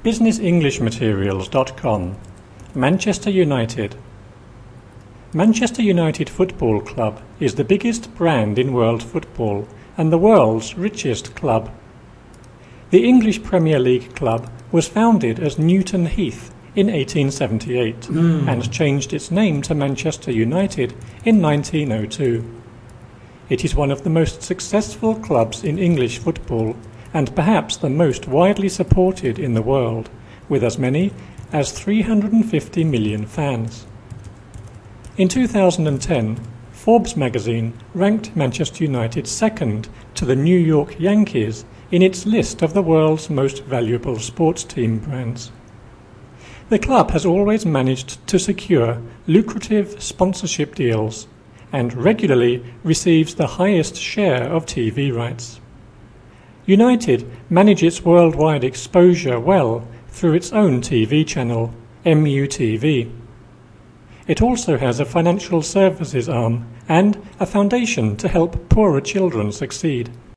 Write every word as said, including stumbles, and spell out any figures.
business english materials dot com. Manchester United. Manchester United Football Club is the biggest brand in world football and the world's richest club. The English Premier League club was founded as Newton Heath in eighteen seventy-eight mm. and changed its name to Manchester United in nineteen oh two. It is one of the most successful clubs in English football and perhaps the most widely supported in the world, with as many as three hundred fifty million fans. In two thousand ten, Forbes magazine ranked Manchester United second to the New York Yankees in its list of the world's most valuable sports team brands. The club has always managed to secure lucrative sponsorship deals and regularly receives the highest share of T V rights. United manage its worldwide exposure well through its own T V channel, M U T V. It also has a financial services arm and a foundation to help poorer children succeed.